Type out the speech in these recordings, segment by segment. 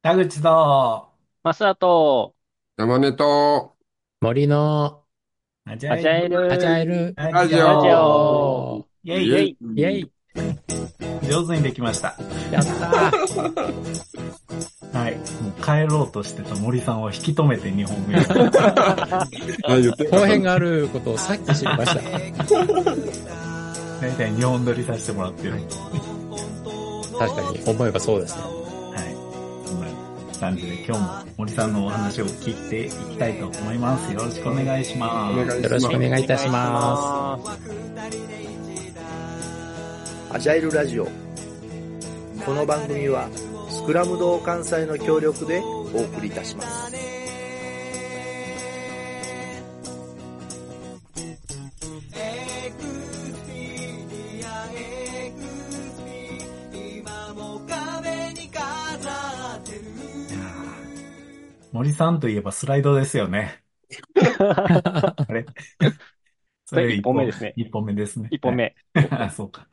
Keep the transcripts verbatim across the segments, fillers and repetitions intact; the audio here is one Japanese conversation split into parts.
田口と、 マサト、 山根と森のアジャイルアジャイアジャイルルラジラジラジオ。 オ、 ラジオ。 イェイ。 イェイェイ、 イェイ。 上手にできました。 やったはい。もう帰ろうとしてた森さんを引き止めてにほんめ。 あ、言ってー。 なかった。 後編があることをさっき知りました。 だいたいにほん撮りさせてもらってる。 確かに思えばそうですね。 はい。そんな感じで今日も森さんのお話を聞いていきたいと思います。よろしくお願いしまお願いよろしくおします。 願いいたしまお願いしアジャイルラジオ。この番組はスクラム同感祭の協力でお送りいたします。 す。いやー森さんといえばスライドですよね。 ます。 あれそそれ一れ一本、 本目ですね。 一本目ですね。はい。 一本目。 あ、そうか。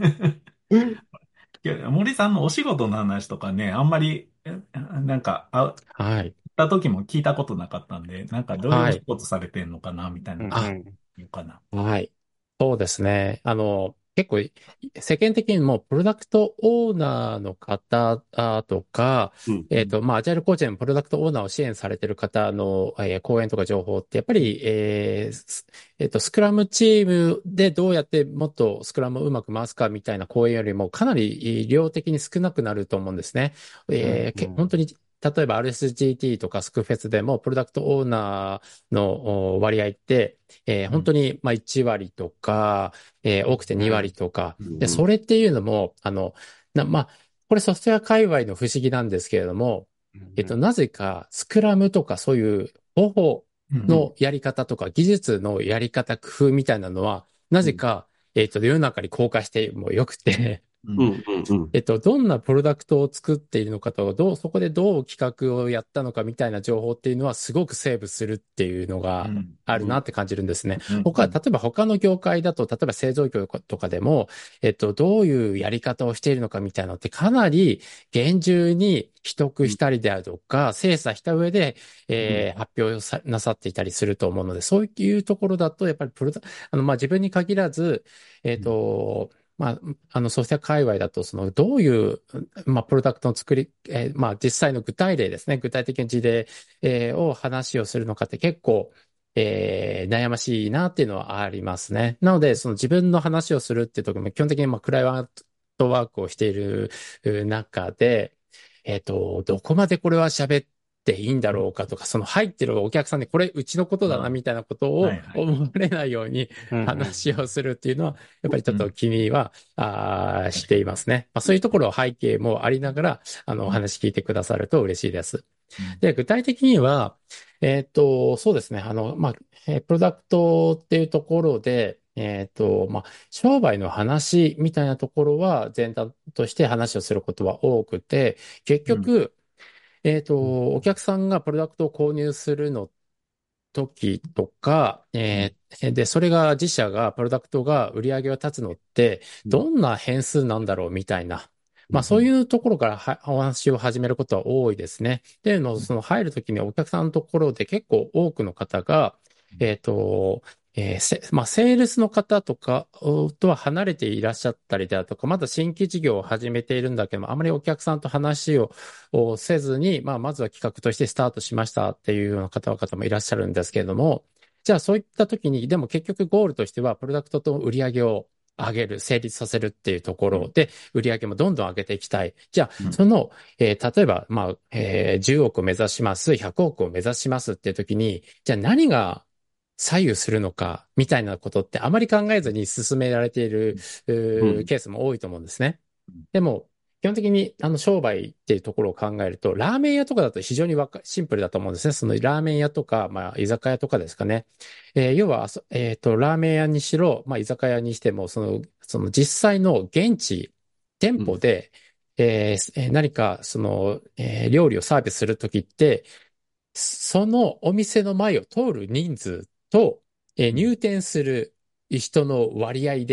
いや、森さんのお仕事の話とかね、あんまり、えなんか、会っはい。 た時も聞いたことなかったんで、なんかどういうお仕はい。 事されてんのかな、みたいなのをあ、 うんうん。 言うかな。 はい。そうですね。あの、結構、世間的にも、プロダクトオーナーの方あとか、 うん。 えっと、まあ、アジャイルコーチのプロダクトオーナーを支援されている方の、えー講演とか情報って、やっぱり、えーすえっと、スクラムチームでどうやってもっとスクラムをうまく回すかみたいな講演よりも、かなり量的に少なくなると思うんですね。 うんえーけ本当に、例えば アールエスジーティー とかスクフェスでも、プロダクトオーナーのお割合って、えーうん。 本当に、まあ、いち割とか、えー多くてに割とか。で、 うん。 それっていうのも、あの、な、まあ、これソフトウェア界隈の不思議なんですけれども、えっと、なぜか、スクラムとかそういう方法うん。 うん。 のやり方とか、技術のやり方、工夫みたいなのは、なうん。 ぜか、えっと、世の中に公開してもよくて、 うん。 うん。うん。 えっと、どんなプロダクトを作っているのかと、どう、そこでどう企画をやったのかみたいな情報っていうのはすごくセーブするっていうのがうん。 あるうん。 なって感じるんですね。 うん。う他、 ん。 例えば他の業界だと、例えば製造業とかでも、えっと、どういうやり方をしているのかみたいなのってかなり厳重に秘匿したりであるとか、精査した上で、 うん。 えー発表さなさっていたりすると思うので、そういうところだと、やっぱりプロダ、あの、まあ、自分に限らず、えっと、まあ、あの、ソフトウェア界隈だと、その、どういう、まあ、プロダクトの作り、えーまあ、実際の具体例ですね。具体的な事例、えーを話をするのかって結構、えー悩ましいなっていうのはありますね。なので、その自分の話をするっていう時も、基本的に、まあ、クライアントワークをしているう中で、えっと、どこまでこれは喋っていいんだろうかとか、その入ってるお客さんにこれうちのことだなみたいなことをはいはい。 思われないようにうんうん話をするっていうのは、やっぱりちょっとうん。 君は、あーして確かに。 いますね。まあ、そういうところを背景もありながら、あの、おうん。 話聞いてくださると嬉しいです。 うん。 で、具体的には、えっと、そうですね。あの、まあ、えープロダクトっていうところで、えっと、まあ、商売の話みたいなところは全体として話をすることは多くて、結うん。 局、えっうん。 と、お客さんがプロダクトを購入するの時とか、えーで、それが自社が、プロダクトが売り上げが立つのって、 うん。 どんな変数なんだろうみたいな。 うん。 まあそういうところからはお話を始めることは多いですね。でも、その入るときにお客さんのところで結構多くの方が、えっと、えーせ、まあ、セールスの方とかとは離れていらっしゃったりだとか、まだ新規事業を始めているんだけども、あまりお客さんと話ををせずに、まあ、まずは企画としてスタートしましたっていうような方々もいらっしゃるんですけれども、じゃあそういった時に、でも結局ゴールとしては、プロダクトと売り上げを上げる、成立させるっていうとこうん。 ろで、売り上げもどんどん上げていきたい。じゃあ、 うん。 その、えー例えば、まあ、えーじゅうおくを目指します、ひゃくおくを目指しますっていう時に、じゃあ何が左右するのか、みたいなことってあまり考えずに進められている、ううん。 ーケースも多いと思うんですね。でも、基本的に、あの、商売っていうところを考えると、ラーメン屋とかだと非常にわかシンプルだと思うんですね。そのラーメン屋とか、まあ、居酒屋とかですかね。えー要は、そえっと、ラーメン屋にしろ、まあ、居酒屋にしても、その、その実際の現地、店うん。 舗で、えーえー何か、その、えー料理をサービスするときって、そのお店の前を通る人数と、えーうん。 入店する人の割合で、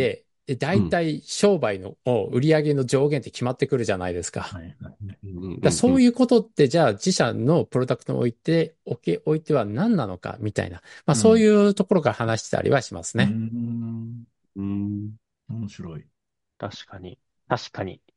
大体商売の売り上げの上限って決まってくるじゃないですか。 はいはいはい。 うんうんだからそういうことって、じゃあ自社のプロダクトにおいて、おけ、おいては何なのかみたいな。まあそういうところから話してたりはしますうーね。 ん。 うん面白い。 確かに。確かに。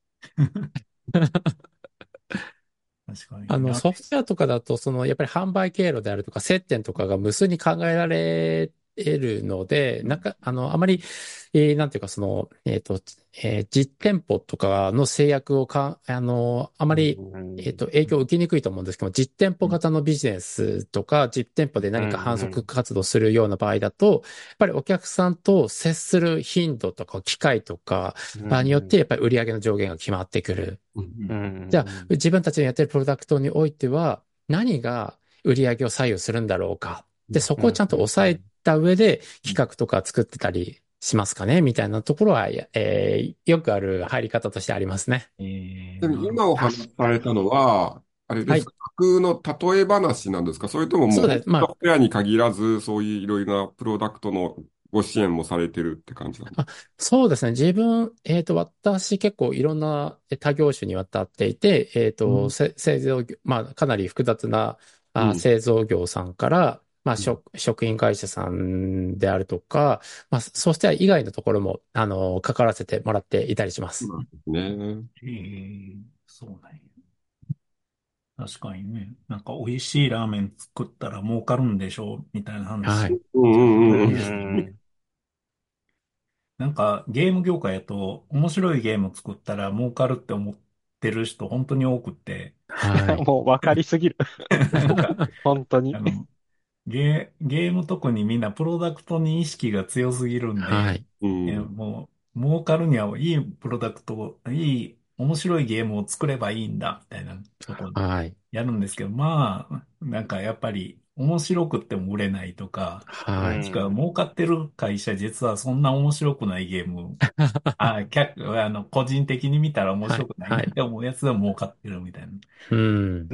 確かに。 あの、 なソフトウェアとかだと、その、やっぱり販売経路であるとか、接点とかが無数に考えられるので、なんか、あの、あまり、えーなんていうか、その、えっと、えー実店舗とかの制約をか、あの、あまり、 うんえっと、影響を受けにくいと思うんですけども、実店舗型のビジネスとか、実店舗で何か販促活動するような場合だと、やっぱりお客さんと接する頻度とか、機会とか、場合によって、やっぱり売上の上限が決まってくる。 うんうんじゃあ、自分たちのやってるプロダクトにおいては、何が売り上げを左右するんだろうか。で、そこをちゃんと抑えた上で企画とか作ってたりしますかねみたいなところは、えーよくある入り方としてありますね。 えー、 でも今お話しされたのは、あれはいですか、架空の例え話なんですか？それとももう、 そうです。まあ、 ソフトウェアに限らず、そういういろいろなプロダクトのご支援もされてるって感じなんですあ、そうですね。自分、えっと、私結構いろんな他業種にわたっていて、えっと、 うんせ製造業、まあ、かなり複雑な、あ、 うん製造業さんから、まあ、 うん食、食品会社さんであるとか、まあ、そうした以外のところも、あの、関わらせてもらっていたりします。 そうなんですね。 えー、そうなんや。確かにね。なんか美味しいラーメン作ったら儲かるんでしょうみたいな話。 はい。 うんうんうんううん。 ん。 なんかゲーム業界やと面白いゲーム作ったら儲かるって思ってる人本当に多くって、 はい。 もう分かりすぎる。 なんか、 本当に。 あの、ゲー、ゲーム特にみんなプロダクトに意識が強すぎるんで、 はい。 えうんもう、儲かるにはいいプロダクト、いい、面白いゲームを作ればいいんだ、みたいなとこではい。 やるんですけど、まあ、なんかやっぱり面白くっても売れないとか、 うはい。 もしくはん。 儲かってる会社実はそんな面白くないゲーム、あ、客、あの、個人的に見たら面はい。 白くないはい。 なって思うやつでも儲かってるみたいな。 うん。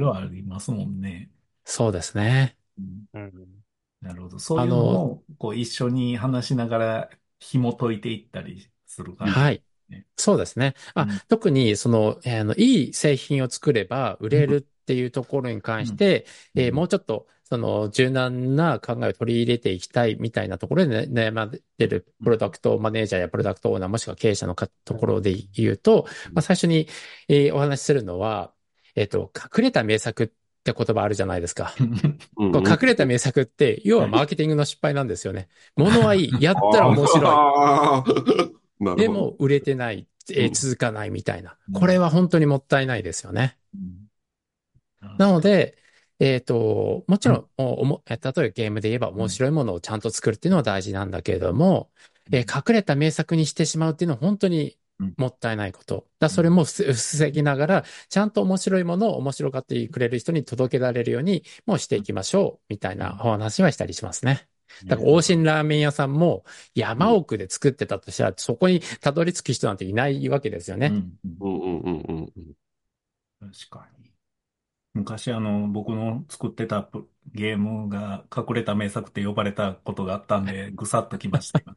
それはありますもんね。 そうですね。 うんうん。 なるほど。そういうのあの、 を、こう、一緒に話しながら紐解いていったりする感じではい。 すね。 そうですね。あ、 うん。 特に、その、えーあの、いい製品を作れば売れるっていうところに関うん。 して、えーもうん。 うちょっと、その、柔軟な考えを取り入れていきたいみたいなところで、ね、悩まれてるプロダクトマネージャーやプロダクトオーナーもしくは経営者のかところで言うと、まあ、最初に、えーお話しするのは、えっと、隠れた名作って言葉あるじゃないですか。こううんうん。 隠れた名作って、要はマーケティングの失敗なんですよね。物はいい。やったら面白い。 ああ、なるほど。 でも売れてない、えーうん続かないみたいな。 うん。 これは本当にもったいないですよね。 うん確かなので、えっと、もちに。 ろん、おおも例えばゲームで言えばうん。 面白いものをちゃんと作るっていうのは大事なんだけれども、えー隠れた名作にしてしまうっていうのは本当にうん。 もったいないこと。だそれうん。 も防防ぎながら、ちゃんと面白いものを面白がってくれる人に届けられるようにもうしていきましょう、みたいなお話はしたりしますね。だから、 ね。 王神ラーメン屋さんもうん山奥で作ってたとしたら、そこにたどり着く人なんていないわけですよね。 うん。うんうんうんうんうんうん。 確かに。昔あの、僕の作ってたプゲームが隠れた名作って呼ばれたことがあったんで、ぐさっときました、今。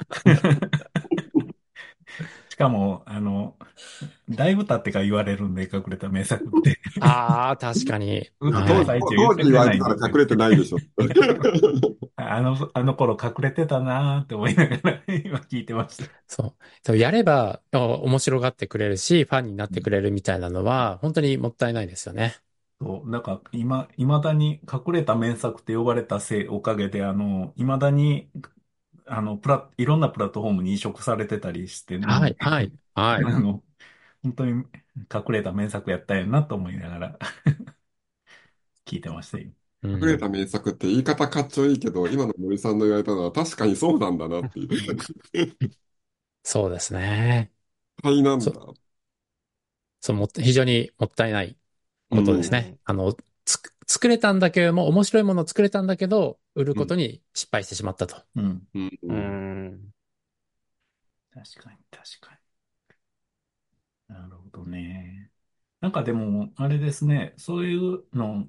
しかも、あの、だいぶ経ってから言われるんで、隠れた名作って。 ああ、確かに。 ずっとはい。 最中言っ当時言てくれわれてたら隠ないんですよ。 れてないでしょ。 あの、あの頃隠れてたなーって思いながら今聞いてました。 そう。そうやれば、お面白がってくれるし、ファンになってくれるみたいなのは、本当にもったいないですよね。 そう、なんか今、未だに隠れた名作って呼ばれたせい、おかげで、あの、未だに、あの、プラ、いろんなプラットフォームに移植されてたりしてるんで、 はい、はい、はい。 あの、本当に隠れた名作やったんやなと思いながら聞いてましたよ。 うん。 隠れた名作って言い方かっちょいいけど、今の森さんの言われたのは確かにそうなんだなっていう。 うん。 そうですね。 はいなんだ。 そ、そう、もっ非常にもったいないことですうん。 ね。あの、つく、作れたんだけれども、面白いものを作れたんだけど、売るうん。 ことに失敗してしまったと。 うん。 うん。ううん。 ん。 確かに、確かに。なるほどね。なんかでも、あれですね、そういうのって、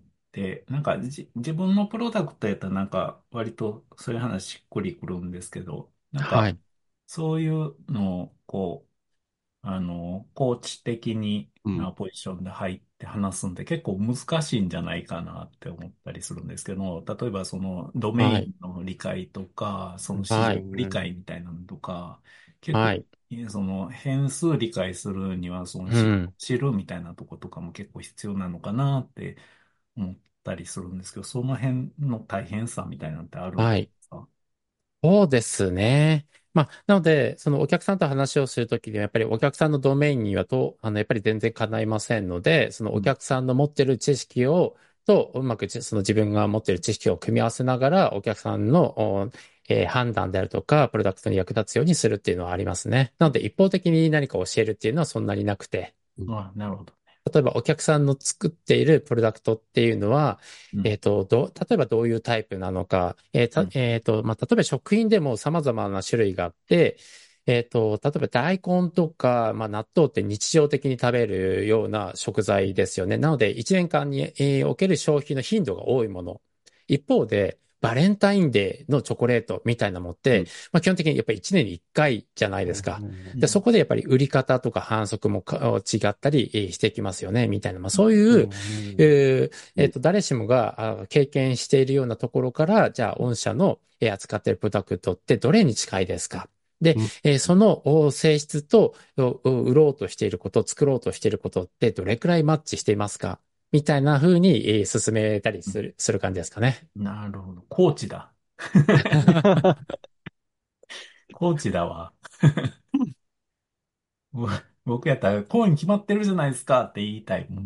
なんかじ、自分のプロダクトやったらなんか、割とそういう話しっくりくるんですけど、なんか、 はい。 そういうのを、こう、あの、コーチ的に、 うん。 あポジションで入って話すんで結構難しいんじゃないかなって思ったりするんですけど、例えばそのドメはい。 インの理解とか、その市場はい。 理解みたいなのとか、結構、 はい。 えその変数理解するには、その市場をうん。 知るみたいなとことかも結構必要なのかなって思ったりするんですけど、その辺の大変さみたいなのってあるんではい。 すか？ そうですね。まあ、なので、そのお客さんと話をするときには、やっぱりお客さんのドメインにはと、あの、やっぱり全然叶いませんので、そのうん。 お客さんの持ってる知識を、と、うまくじその自分が持ってる知識を組み合わせながら、お客さんの、おえー判断であるとか、プロダクトに役立つようにするっていうのはありますね。なので、一方的に何か教えるっていうのはそんなになくて、 あ、なるほど。 例えばお客さんの作っているプロダクトっていうのは、 うん。 えっと、どう、例えばどういうタイプなのか、えーた、 うん。 えっと、まあ、例えば食品でも様々な種類があって、えっと、例えば大根とか、まあ、納豆って日常的に食べるような食材ですよね。なので、いちねんかんに、えーおける消費の頻度が多いもの。一方で、バレンタインデーのチョコレートみたいなのって、 うん。 まあ、基本的にやっぱりいちねんにいっかいじゃないですか。で、そうん。 こでやっぱり売り方とか反則もか違ったりえーしてきますよね、みたいな。まあ、 うん。 そういう、えーうん。 えっと、誰しもがあ経験しているようなところから、じゃあ、御社のえー扱っているプロダクトってどれに近いですか？で、 うん。 えーそのお性質とおお売ろうとしていること、作ろうとしていることってどれくらいマッチしていますか？みたいな風にえー進めたりうん。 する、する感じですかね。 なるほど。コーチだ。コーチだわ。ぼ僕やったら、こうに決まってるじゃないですかって言いたいもん。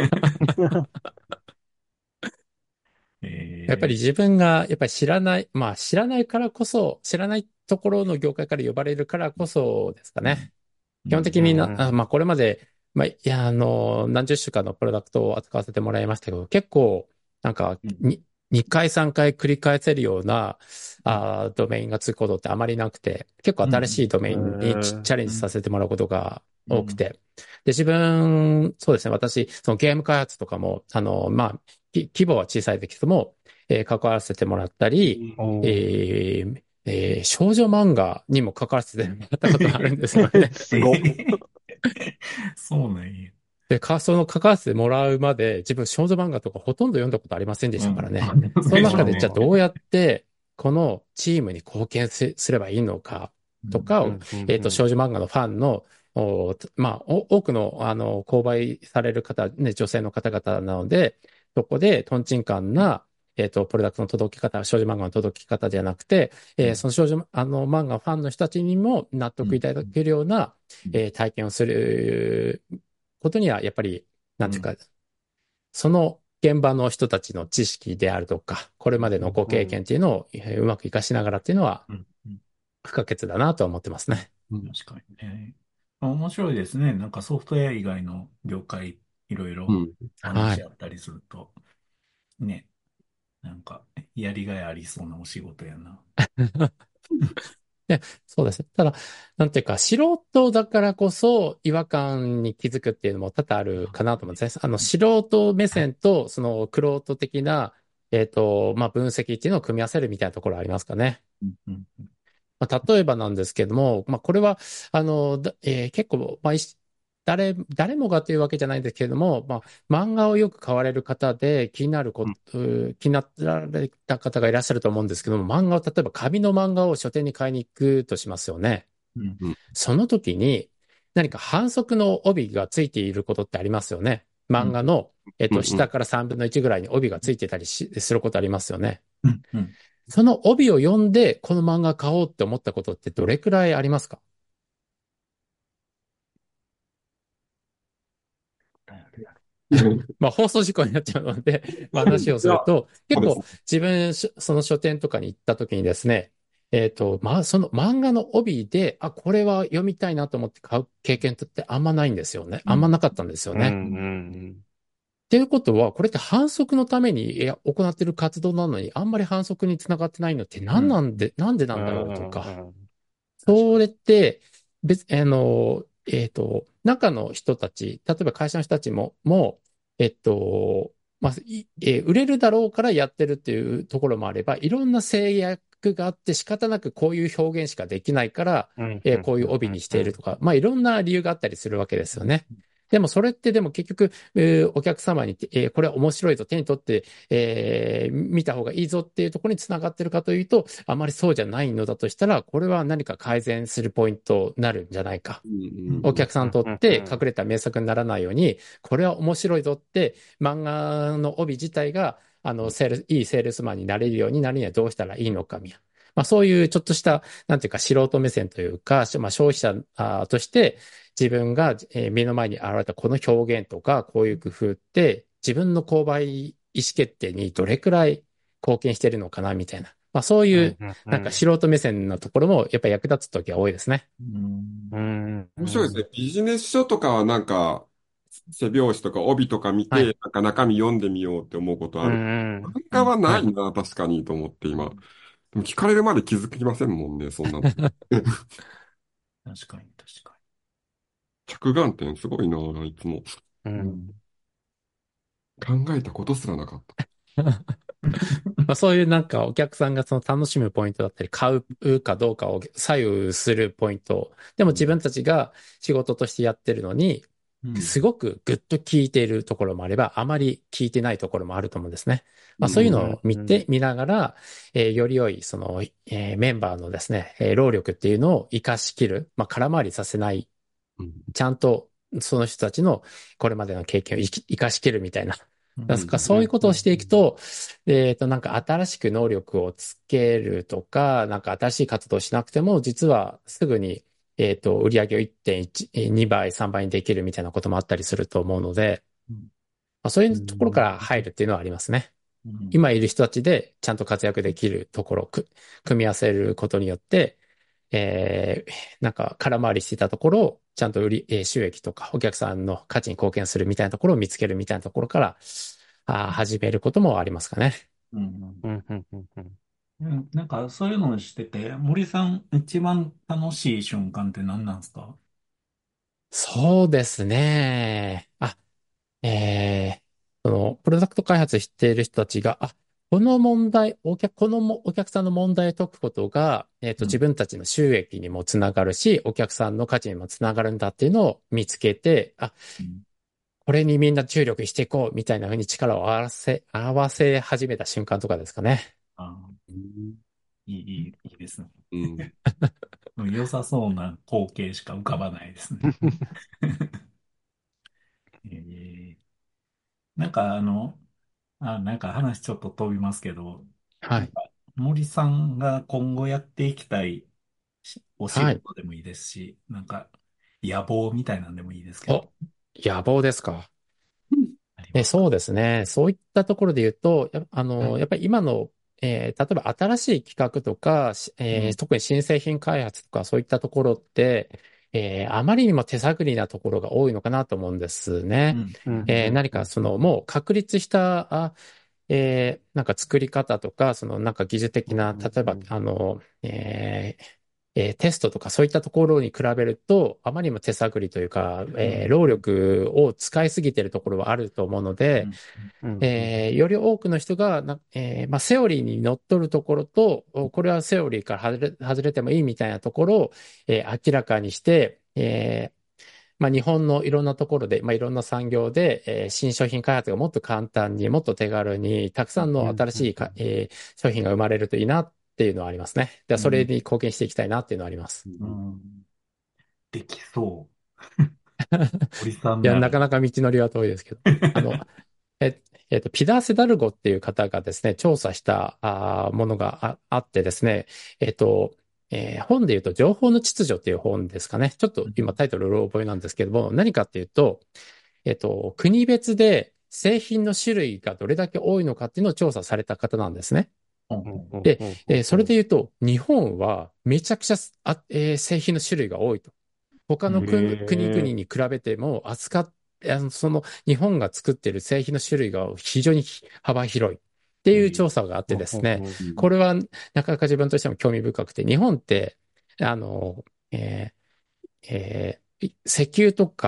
やっぱりえ自分が、やっぱり知らない、まあ知らないからこそ、知らないところの業界から呼ばれるからこそですかー、うん。 ね。基本うん。 的にな、あまあこれまで、まあ、いや、あの、何十種かのプロダクトを扱わせてもらいましたけど、結構、なんか、 うん。 に、にかいさんかい繰り返せるような、 うん。 あー、ドメインがつくことってあまりなくて、結構うん。 新しいドメインにチチャレンジさうん。 せてもらうことがうん。 多くて。で、自分、そうですね、私、そのゲーム開発とかも、あの、まあ、き規模は小さいですけども、えー関わらせてもらったり、えーえー少女漫画にも関わらせてもらったことがあるんですよね。 すごっ。 そうなんや。 で、か、その関わらせてもらうまで、自分少女漫画とかほとんど読んだことありませんでしうん。 たからね。そでの中で、じゃあしょうね。 どうやって、このチームに貢献すすればいいのかうん。 とかを、えっと、少女漫画のファンの、おまあ、お多くの、あの、購買される方、ね、女性の方々なので、そこで、トンチンカンな、えっと、プロダクトの届き方、少女漫画の届き方じゃなくて、えーその少女、あの、漫画ファンの人たちにも納うん。 得いただけるような、 うん。 えー体験をすることには、やっぱり、なんうん。 ていうか、その現場の人たちの知識であるとか、これまでのご経験っていうのをえーうまく活かしながらっていうのはうん。うん。 不可欠だなとは思ってますね。 確かにね。面白いですね。なんかソフトウェア以外の業界、いろいろはい。 話し合ったりすると、ね、なんか、やりがいありそうなお仕事やな。 で、そうですね。ただ、なんていうか、素人だからこそ違和感に気づくっていうのも多々あるかなと思うんですね。あの、素人目線と、その、玄人的な、えっと、まあ、分析っていうのを組み合わせるみたいなところありますかね。 うん。うん。 まあ、例えばなんですけども、まあ、これは、あの、だえー結構、まあ、いし誰、誰もがというわけじゃないんですけれども、まあ、漫画をよく買われる方で気になること、う気になられた方がいらっしゃると思うんですけども、漫画を、例えば紙の漫画を書店に買いに行くとしますよね。 うん。 その時に何か反則の帯がついていることってありますよね。 うん。 漫画の、えっと、下からさんぶんのいちぐらいに帯がついてたりしすることありますよね。 うん。うん。 その帯を読んで、この漫画買おうって思ったことってどれくらいありますか？まあ、放送事故になっちゃうので、まあ、話をいや、 すると、結構そうですね。 自分、しその書店とかに行った時にですね、えっと、まあ、その漫画の帯で、あ、これは読みたいなと思って買う経験ってあんまないんですよね。あんまなかったんですよね。っていうことは、これって反則のためにいや行っている活動なのに、あんまり反則につながってないのってうん。 何なんで、なんでなんだろうとか、 確かそれって、別、あの、えっと、中の人たち、例えば会社の人たちも、もう、えっと、 まあ、いえー売れるだろうからやってるっていうところもあれば、いろんな制約があって仕方なくこういう表現しかできないから、 うんえーうんうんこういう帯にしていうんるとか、まあいろんな理由があったりするわけですよね。でもそれってでも結局、えーお客様に、えーこれは面白いぞ、手に取って、えー見た方がいいぞっていうところにつながってるかというと、あまりそうじゃないのだとしたら、これは何か改善するポイントになるんじゃないか。 うんお客さんにとうんって隠れた名作にならないように、これは面白いぞって漫画の帯自体が、あの、セール、いいセールスマンになれるようになるにはどうしたらいいのかみたいな。まあそういうちょっとした、なんていうか素人目線というか、しまあ消費者あーとして自分が、えー目の前に現れたこの表現とか、こういう工夫って自分の購買意思決定にどれくらい貢献してるのかなみたいな。まあそうういう、 んうんなんか素人目線のところもやっぱり役立つときは多いですね。 うんうん面白いですね。ビジネス書とかはなんか、背表紙とか帯とか見はい。 て、なんか中身読んでみようって思うことうある。 ん漫画ははないな、確かにと思って今。でも聞かれるまで気づきませんもんね、そんなの。 確かに、確か着眼点すごいな、いつも。 うに。うんん考えたことすらなかった。 まあ、そういうなんかお客さんがその楽しむポイントだったり、買うかどうかを左右するポイント。でも自分たちが仕事としてやってるのに、 うんすごくグッと聞いているところもあれば、あまり聞いてないところもあると思うんですね。まあ、そういううんのを見て、見ながら、えーより良い、その、えーメンバーのですね、えー労力っていうのを活かしきる、まあ、空回りさせない、 うんちゃんとその人たちのこれまでの経験を生き活かしきるみたいな。 うんですからそういうことをしていくと、えっと、なんか新しく能力をつけるとか、なんか新しい活動をしなくても、実はすぐに、えっと、売り上げをいってんいち、にばい、さんばいにできるみたいなこともあったりすると思うので、 うんまあ、そういうところから入るっていうのはありますね。 うん今いる人たちでちゃんと活躍できるところをく組み合わせることによって、えー、なんか空回りしていたところをちゃんと売り、えー収益とかお客さんの価値に貢献するみたいなところを見つけるみたいなところから、あー始めることもありますかね。 うんうんうんうんうんうんなんかそういうのをしてて、森さん一番楽しい瞬間って何なんですか？ そうですね。あ、えー、その、プロダクト開発している人たちが、あ、この問題、お客、このもお客さんの問題を解くことが、えっと、 うん自分たちの収益にもつながるし、お客さんの価値にもつながるんだっていうのを見つけて、あ、 うんこれにみんな注力していこう、みたいな風に力を合わせ、合わせ始めた瞬間とかですかね。 あーいい、いい、いいですね。 うん良さそうな光景しか浮かばないですね。えーなんかあの、あ、なんか話ちょっと飛びますけど、 はい。 なんか森さんが今後やっていきたいしお仕はい。 事でもいいですし、なんか野望みたいなんでもいいですけど、 お、野望ですか。え、 ありますか？ そうですね。そういったところで言うと、や、あの、やっぱり今の、えー例えば新しい企画とか、しえーうん特に新製品開発とかそういったところって、えーあまりにも手探りなところが多いのかなと思うんですね。 うんうんえー何かそのもう確立した、あ、えーなんか作り方とか、そのなんか技術的な、例えば、あの、えーえーテストとかそういったところに比べると、あまりにも手探りというか、えー労力を使いすぎているところはあると思うので、 うんえーより多くの人がな、えーまあ、セオリーにのっとるところと、おこれはセオリーから外れ、外れてもいいみたいなところを、えー明らかにして、えーまあ、日本のいろんなところで、まあ、いろんな産業で、えー新商品開発がもっと簡単に、もっと手軽に、たくさんの新しいか、えー商品が生まれるといいなっていうのはありますね。で、それに貢献していきたいなっていうのはあります。 うんできそう。森さんいや、 なら。 なかなか道のりは遠いですけど。あの、え、えっと、ピダー・セダルゴっていう方がですね、調査したあーものがあ、あってですね、えっと、えー本で言うと、情報の秩序っていう本ですかね。ちょっと今タイトルうろ覚えなんですけども、何かっていうと、えっと、国別で製品の種類がどれだけ多いのかっていうのを調査された方なんですね。 うんうんで、 うんえーそれで言うと、日本はめちゃくちゃあ、えー製品の種類が多いと。他の国、国々 へに比べても扱っ、あのその日本が作っている製品の種類が非常に幅広いっていう調査があってですね、 うんこれはなかなか自分としても興味深くて、日本って、あの、えーえー石油とか、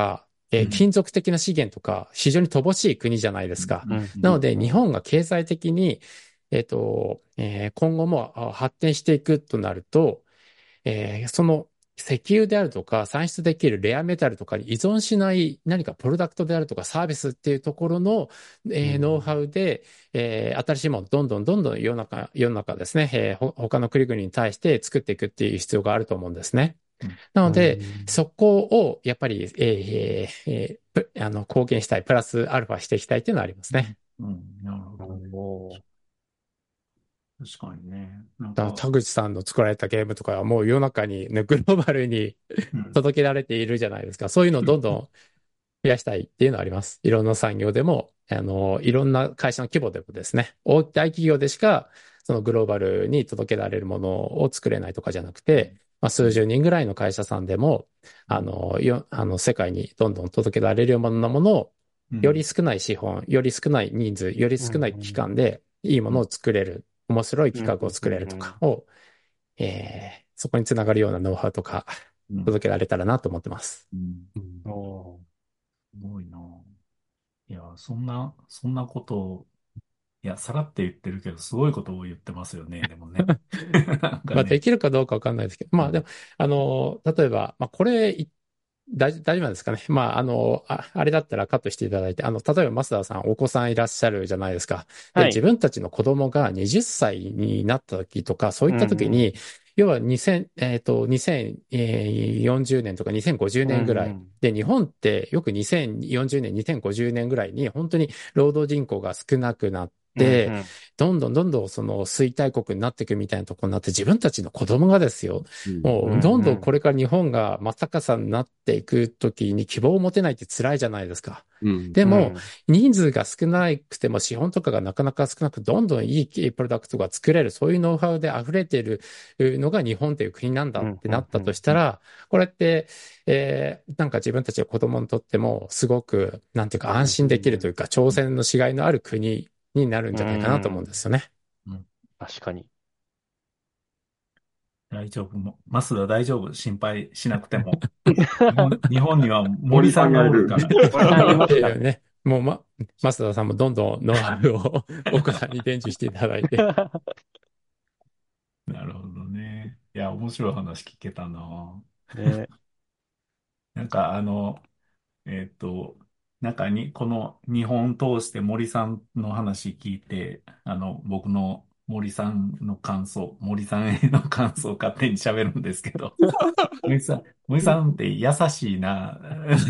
えーうん金属的な資源とか非常に乏しい国じゃないですか。 うんなので、日本が経済的に、えっと、えー今後もあ発展していくとなると、えーその石油であるとか産出できるレアメタルとかに依存しない何かプロダクトであるとかサービスっていうところの、えーうんノウハウで、えー新しいものをどんどんどんどん世の中、世の中ですね、えーほ他の国々に対して作っていくっていう必要があると思うんですね。 うんなので、 うんそこをやっぱり、えーえーえーぷあの貢献したい、プラスアルファしていきたいっていうのはありますね。 うん、なるほど。 おー確かにね。なんだからか、 田口さんの作られたゲームとかはもう世の中に、ね、グローバルにうん届けられているじゃないですか。そういうのをどんどん増やしたいっていうのはあります。いろんな産業でも、あの、いろんな会社の規模でもですね、大大企業でしか、そのグローバルに届けられるものを作れないとかじゃなくて、まあ、数十人ぐらいの会社さんでも、あの、よ、あの、世界にどんどん届けられるようなものを、より少ない資本、より少ない人数、より少ない期間で、いいものを作れる、面白い企画を作れるとかを、えー、そこにつながるようなノウハウとか、 うん届けられたらなと思ってます。 うんうんおすごいな。いや、そんな、そんなことを、いや、さらって言ってるけど、すごいことを言ってますよね、でもね。なんかまあ、でね。 きるかどうかわかんないですけど、まあでも、あの、例えば、まあこれ、い大大丈夫なんですかね。まあ、あの、あ、あれだったらカットしていただいて、あの、例えば、増田さん、お子さんいらっしゃるじゃないですか。で、 はい自分たちの子供がはたちになった時とか、そういった時に、 うん要はにせん、えっと、にせんよんじゅうねんとかにせんごじゅうねんぐらい。 うんうんで、日本ってよくにせんよんじゅうねん、にせんごじゅうねんぐらいに、本当に労働人口が少なくなって、 うんうんどんどんどんどんその衰退国になっていくみたいなところになって、自分たちの子供がですよ、もうんうどんどんこれから日本が真っ逆さになっていくときに希望を持てないって辛いじゃないですか。 うん。 でも、人数が少なくても資本とかがなかなか少なく、どんどんいいプロダクトが作れる、そういうノウハウで溢れているのが日本という国なんだってなったとしたら、これって、えーなんか自分たちの子供にとってもすごく、なんていうか安心できるというか、挑戦のしがいのある国になるんじゃないかなと思うんですよね。 確かに。 大丈夫も。マスダ大丈夫。心配しなくても。日本、日本には森さんがおるから。 っていうね、もうま、増田さんもどんどんノウハウを奥さんに伝授していただいて。 なるほどね。いや、面白い話聞けたな。 ねなんかあの、えっと、なんかに、この日本通して森さんの話聞いて、あの、僕の森さんの感想、森さんへの感想を勝手に喋るんですけど、森さん、森さんって優しいな、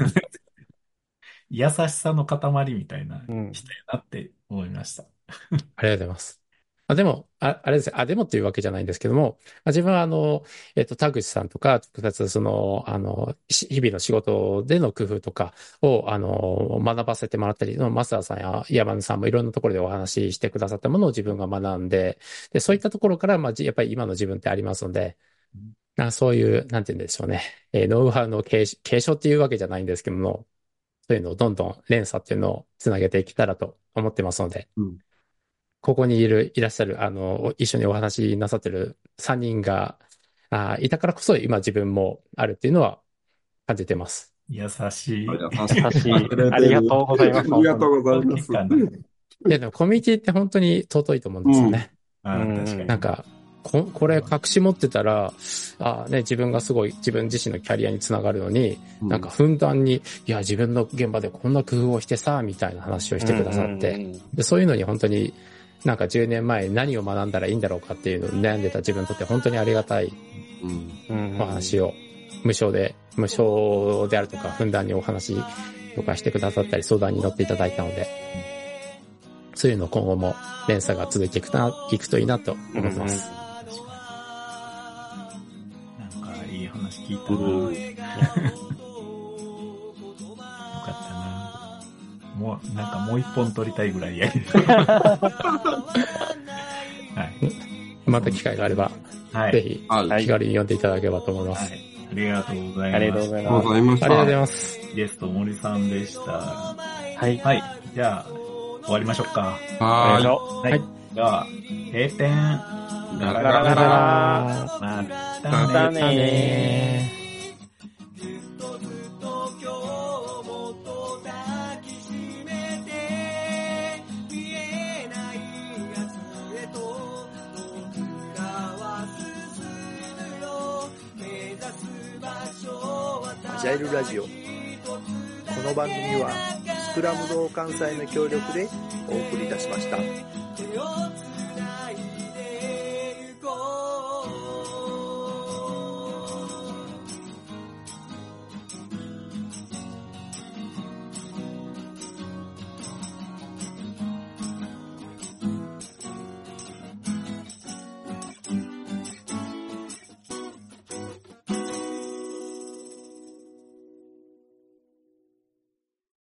優しさの塊みたいなうん人やなって思いました。 ありがとうございます。あ、でも、あ、あれですよ。あ、でもっていうわけじゃないんですけども、まあ自分はあの、えっと、田口さんとか、直接その、あの、し日々の仕事での工夫とかを、あの、学ばせてもらったり、増田さんや山根さんもいろんなところでお話ししてくださったものを自分が学んで、で、そういったところから、まあ、じやっぱり今の自分ってありますので、あそういう、なんて言うんでしょうね。えーノウハウの継承、継承っていうわけじゃないんですけども、そういうのをどんどん連鎖っていうのをつなげていけたらと思ってますので、 うんここにいる、いらっしゃる、あの、一緒にお話しなさってるさんにんが、あいたからこそ今自分もあるっていうのは感じてます。 優しい。 優優しい。ありがとうございます。 ありがとうございます。 かな。 いや、でもコミュニティって本当に尊いと思うんですよね。 あうん確かに。 なんか、こ、これ隠し持ってたら、あね、自分がすごい自分自身のキャリアにつながるのに、なんかふんだんに、いや、自分の現場でこんな工夫をしてさ、みたいな話をしてくださって、 うんうんでそういうのに本当になんかじゅうねんまえ何を学んだらいいんだろうかっていうのを悩んでた自分にとって本当にありがたいうんうんうんお話を無償で、無償であるとか、ふんだんにお話とかしてくださったり相談に乗っていただいたので、そういうの今後も連鎖が続いていくな、いくといいなと思ってます。 なんかいい話聞いたな。 うんよかったな。もう、なんかもう一本撮りたいぐらいやりたい。はい。 また機会があれば、 はい。 ぜひはい。 気軽に読んでいただければと思いまはす。 い。ありがとうございます。 ありがとうございありがとうます。 ございました。 ありがとうございます。 ゲスト森さんでした。 はい。 はい。じゃあ、終わりましょうか。 はーい。 はい。 はいでは、閉店。ガラガラガラ。 ガラガラまたまたね。 ねー。 ずっとずっと今日もジャイルラジオ。この番組はスクラム同感祭の協力でお送りいたしました。